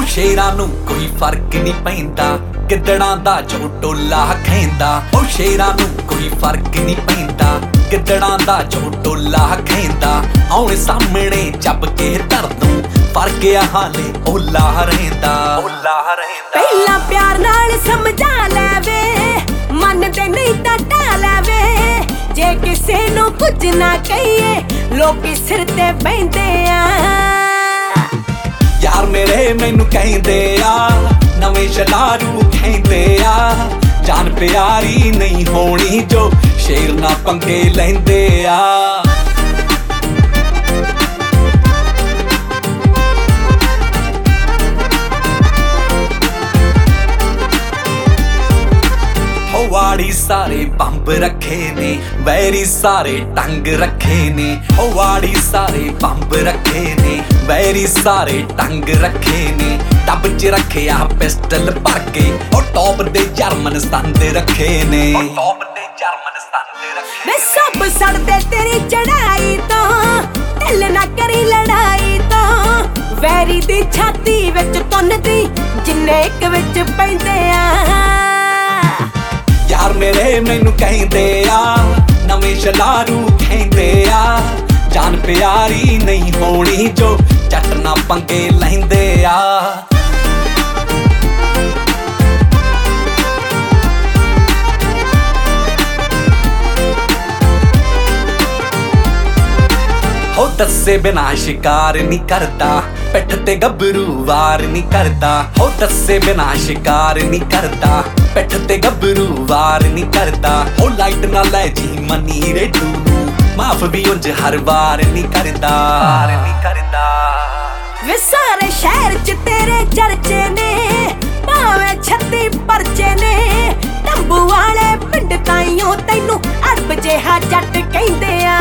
ਸ਼ੇਰਾਂ ਨੂੰ ਕੋਈ ਫਰਕ ਨਹੀਂ ਪੈਂਦਾ, ਗਿੱਦੜਾਂ ਦਾ ਜੋ ਟੋਲਾ ਖੈਂਦਾ। ਉਹ ਸ਼ੇਰਾਂ ਨੂੰ ਕੋਈ ਫਰਕ ਨਹੀਂ ਪੈਂਦਾ, ਗਿੱਦੜਾਂ ਦਾ ਜੋ ਟੋਲਾ ਖੈਂਦਾ। ਆਉਣ ਸਾਹਮਣੇ ਚੱਬ ਕੇ ਧਰ ਦੂੰ, ਫਰਕ ਆ ਹਾਲੇ ਓਲਾ ਰਹਿੰਦਾ। ਪਹਿਲਾਂ ਪਿਆਰ ਨਾਲ ਸਮਝਾ ਲੈਵੇ, ਮੰਨਦੇ ਨਹੀਂ ਤਾਂ ਢਾ ਲੈਵੇ। ਜੇ ਕਿਸੇ ਨੂੰ ਕੁਝ ਨਾ ਕਹੀਏ, ਲੋਕੀ ਸਿਰ ਤੇ ਬਹਿੰਦੇ ਆ। ਯਾਰ ਮੇਰੇ ਮੈਨੂੰ ਕਹਿੰਦੇ ਆ, ਨਵੇਂ ਸ਼ਲਾਰੂ ਕਹਿੰਦੇ ਆ। ਜਾਨ ਪਿਆਰੀ ਨਹੀਂ ਹੋਣੀ ਜੋ ਸ਼ੇਰ ਨਾ ਪੰਗੇ ਲੈਂਦੇ ਆ। ਵਾੜੀ ਸਾਰੇ ਬੰਬ ਰੱਖੇ ਨੇ, ਵੈਰੀ ਸਾਰੇ ਟੰਗ ਰੱਖੇ ਨੇ। ਉਹ ਵਾੜੀ ਸਾਰੇ ਬੰਬ ਰੱਖੇ ਨੇ, ਵੈਰੀ ਸਾਰੇ ਟੰਗ ਰੱਖੇ ਨੇ। ਟੱਬ 'ਚ ਰੱਖਿਆ ਪਿਸਟਲ ਭਰ ਕੇ, ਉਹ ਟੌਪ ਦੇ ਜਰਮਨ ਸਤੰਦ ਰੱਖੇ ਨੇ। ਮੈਂ ਸਭ ਸੜਦੇ ਤੇਰੀ ਚੜਾਈ ਤੋਂ, ਢਿੱਲ ਨਾ ਕਰੀ ਲੜਾਈ ਤੋਂ। ਵੈਰੀ ਦੀ ਛਾਤੀ ਵਿੱਚ ਤੁੰਨਦੀ, ਜਿੰਨੇ ਇੱਕ ਵਿੱਚ ਪੈਂਦੇ ਆ। ਯਾਰ ਮੇਰੇ ਮੈਨੂੰ ਕਹਿੰਦੇ ਆ, ਨਵੇਂ ਸ਼ਲਾਰੂ ਕਹਿੰਦੇ ਆ। ਜਾਨ ਪਿਆਰੀ ਨਹੀਂ ਹੋਣੀ ਜੋ ਜੱਟ ਨਾ ਪੰਗੇ ਲੈਂਦੇ ਆ। ਹੋ ਦੱਸੇ ਬਿਨਾ ਸ਼ਿਕਾਰ ਨਹੀਂ ਕਰਦਾ, ਪਿੱਠ ਤੇ ਗੱਭਰੂ ਵਾਰ ਨਹੀਂ ਕਰਦਾ। ਹੋ ਦੱਸੇ ਬਿਨਾ ਸ਼ਿਕਾਰ ਨਹੀਂ ਕਰਦਾ, ਪਿੱਠ ਤੇ ਗੱਭਰੂ ਵਾਰ ਨਹੀਂ ਕਰਦਾ। ਹੋ ਲਾਈਟ ਨਾ ਲੈ ਜੀ ਮਨੀ ਰੇਡੂ ਨੂੰ, ਮਾਫ ਵੀ ਉਂਝ ਹਰ ਵਾਰ ਨਹੀਂ ਕਰਦਾ। ਵੇ ਸਾਰੇ ਸ਼ਹਿਰ 'ਚ ਤੇਰੇ ਚਰਚੇ ਨੇ, ਭਾਵੇਂ 36 ਪਰਚੇ ਨੇ। ਟੰਬੂ ਵਾਲੇ ਪਿੰਡ ਤਾਈਓ ਤੈਨੂੰ ਅਰਬ ਜਿਹਾ ਜੱਟ ਕਹਿੰਦੇ ਆ।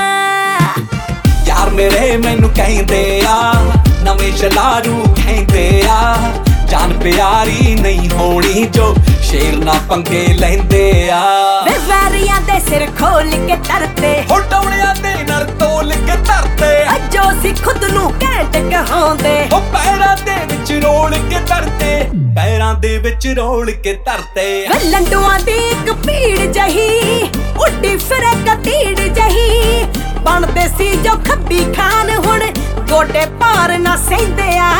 ਯਾਰ ਮੇਰੇ ਮੈਨੂੰ ਕਹਿੰਦੇ ਆ, ਨਵੇਂ ਸ਼ਲਾਰੂ ਕਹਿੰਦੇ ਆ। ਜਾਨ ਪਿਆਰੀ ਨਹੀਂ ਹੋਣੀ ਜੋ ਸ਼ੇਰ ਨਾ ਪੰਗੇ ਲੈਂਦੇ ਆ। ਵੇ ਵੈਰੀਆਂ ਦੇ ਸਿਰ ਖੋਲ ਕੇ ਧਰਤੇ, ਹੋ ਟੌਣਿਆਂ ਦੇ ਨਰ ਤੋਲ ਕੇ ਧਰਤੇ। ਅੱਜੋ ਸੀ ਖੁਦ ਨੂੰ ਘੈਂਟ ਕਹਾਉਂਦੇ, ਉਹ ਪੈਰਾਂ ਦੇ ਵਿੱਚ ਰੋਲ ਕੇ ਧਰਤੇ, ਪੈਰਾਂ ਦੇ ਵਿੱਚ ਰੋਲ ਕੇ ਧਰਤੇ। ਵੇ ਲੰਡੂਆਂ ਦੀ ਇੱਕ ਭੀੜ ਜਹੀ, ਉੱਡੀ ਫਿਰੇ ਕਤੀੜ ਜਹੀ। ਬਣਦੇ ਸੀ ਜੋ ਖੱਬੀ ਖਾਨ, ਹੁਣ ਗੋਡੇ ਭਾਰ ਨਾ ਸਹਿੰਦੇ ਆ।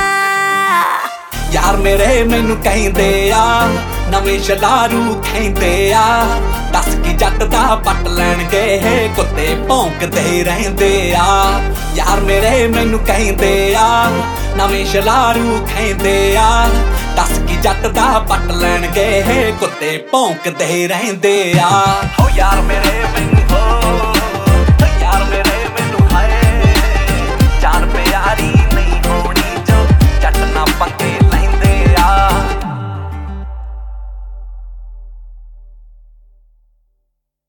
ਯਾਰ ਮੇਰੇ ਮੈਨੂੰ ਕਹਿੰਦੇ ਆ, ਨਵੇਂ ਸ਼ਲਾਰੂ ਕਹਿੰਦੇ ਆ। ਦੱਸ ਕੀ ਜੱਟ ਦਾ ਪੱਟ ਲੈਣਗੇ, ਕੁੱਤੇ ਭੌਂਕਦੇ ਰਹਿੰਦੇ ਆ। ਯਾਰ ਮੇਰੇ ਮੈਨੂੰ ਕਹਿੰਦੇ ਆ, ਨਵੇਂ ਸ਼ਲਾਰੂ ਕਹਿੰਦੇ ਆ। ਦੱਸ ਕੀ ਜੱਟ ਦਾ ਪੱਟ ਲੈਣਗੇ, ਕੁੱਤੇ ਭੌਂਕਦੇ ਰਹਿੰਦੇ ਆ। ਹੋ ਯਾਰ ਮੇਰੇ ਮੈਨੂੰ